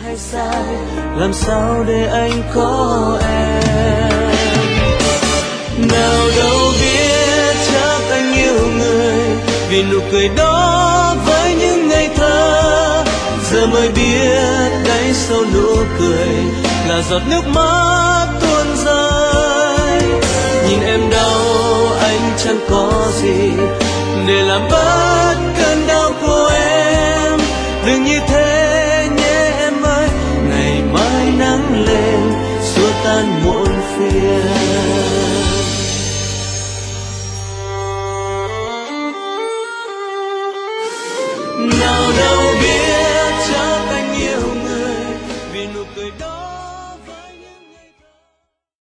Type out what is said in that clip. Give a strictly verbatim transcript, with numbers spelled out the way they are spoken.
hay sai, làm sao để anh có em. Nào đâu biết chắc anh yêu người vì nụ cười đó với những ngày thơ, giờ mới biết đáy sâu nụ cười là giọt nước mắt tuôn rơi. Nhìn em đau anh chẳng có gì để làm bất